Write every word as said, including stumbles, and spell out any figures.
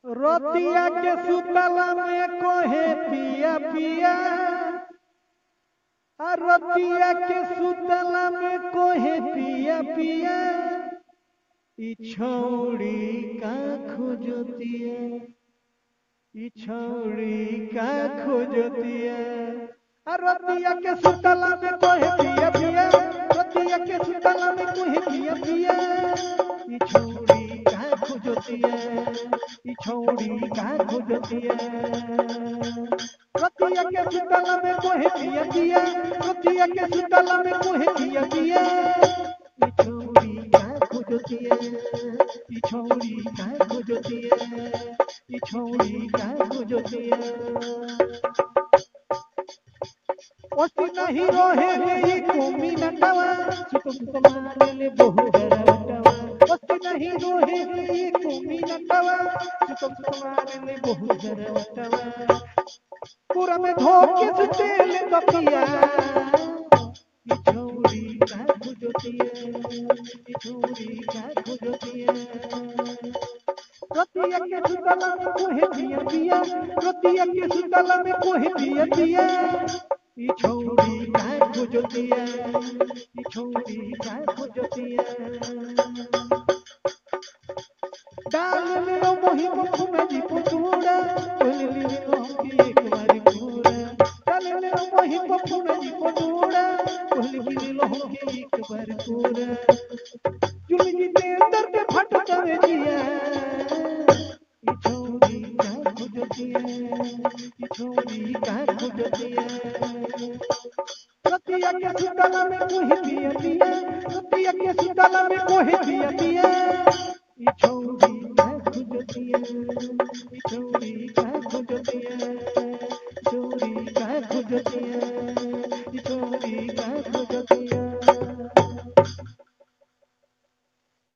रोतिया के सुतला में कोहे पिया पिया, रोतिया के सुतला में कोहे पिया पिया, ई छौड़ी का खोजतिया, ई छौड़ी का खोजतिया। रोतिया के सुतला में कोहे पिया पिया, रोतिया के सुतला में कोहे पिया पिया, ई छौड़ी का खोजतिया, ई छौड़ी का खोजतिया। रोतिया के सुतला में कोहे पिया पिया, रोतिया के सुतला में कोहे पिया पिया, ई छौड़ी का खोजतिया, ई छौड़ी का खोजतिया, ई छौड़ी का खोजतिया। ओसी नहीं रोहे रे कोमी नटवा, सुत सुत मारले बहु डरवटवा। ओसी नहीं रोहे रे कोमी नटवा, सुत सुत मारले बहु डरवटवा। पूरा में धोके सुतेले तकिया, ई छौड़ी का खोजतिया, ई छौड़ी का खोजतिया। रोतिया के सुतला में कोहे पिया पिया, रोतिया के सुतला में कोहे पिया पिया, ई छौड़ी का खोजतिया, ई छौड़ी का खोजतिया। डाल ले लो मोही मुख में जी पुतूड़ा, चल ले लो की एक बार पूरा। डाल ले लो मोही मुख में जी पुतूड़ा, चल ले लो की एक बार पूरा। जुल जी ते अंदर पे फट जावे जिया, ई छौड़ी का खोजतिया, ई छौड़ी का खोजतिया। रोतिया के सुतला में कोहे पिया पिया, रोतिया के सुतला में कोहे पिया पिया, ई छौड़ी का खोजतिया, ई छौड़ी का खोजतिया, छौड़ी का खोजतिया।